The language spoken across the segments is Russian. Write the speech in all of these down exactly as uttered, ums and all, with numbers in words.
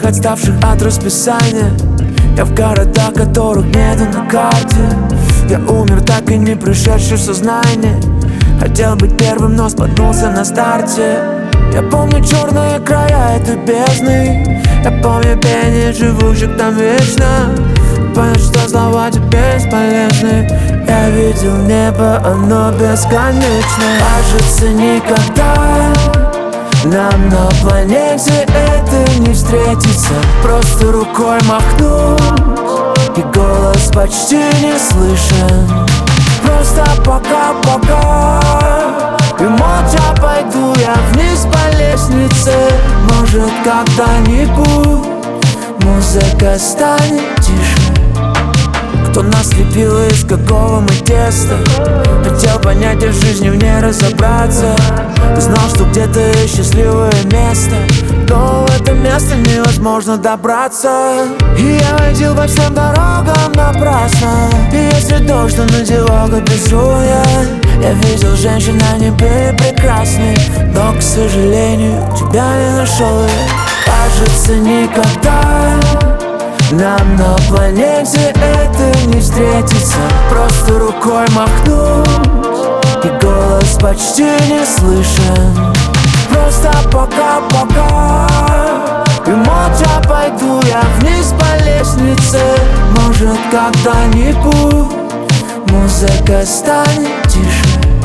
отставших от расписания. Я в городах, которых нету на карте. Я умер, так и не пришедший в сознание. Хотел быть первым, но споткнулся на старте. Я помню черные края этой бездны. Я помню пение живущих там вечно. Понял, что слова тебе бесполезны. Я видел небо, оно бесконечно. Кажется, никогда нам на планете это не встретится. Просто рукой махнуть, и голос почти не слышен. Просто пока-пока, и молча пойду я вниз по лестнице. Может, когда-нибудь музыка станет тише. Кто нас лепил, из какого мы теста? Хотел понять, в жизни в ней разобраться. Знал, что где-то есть счастливое место, но в это место невозможно добраться. И я ходил по всем дорогам напрасно. И если дождь, то надевал капюшон я. Я видел женщин, они были прекрасны, но, к сожалению, тебя не нашел я. Кажется, никогда нам на планете это не встретится. Просто рукой махнуть, и голос почти не слышен. Просто пока-пока, и молча пойду я вниз по лестнице. Может, когда-нибудь музыка станет тише.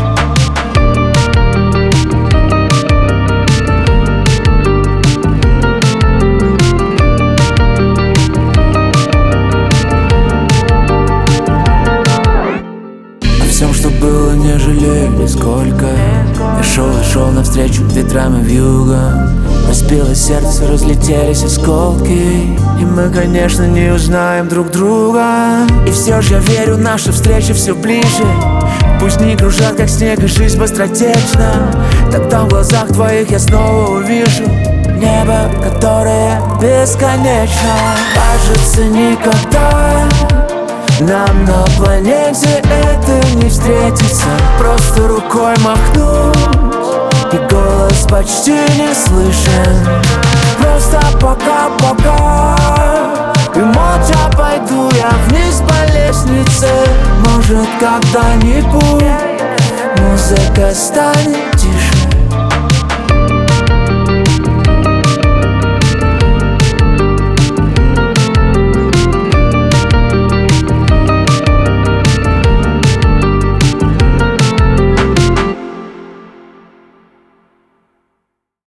Всем, что было, не жалею нисколько. Я шел и шел навстречу ветрам и вьюгам. Разбилось сердце, разлетелись осколки, и мы, конечно, не узнаем друг друга. И все же я верю, наши встречи все ближе. Пусть не кружат, как снег, и жизнь быстротечна. Тогда в глазах твоих я снова увижу небо, которое бесконечно. Кажется, никогда нам на планете это не встретится. Просто рукой махнуть, и голос почти не слышен. Просто пока-пока, и молча пойду я вниз по лестнице. Может, когда-нибудь музыка станет тише.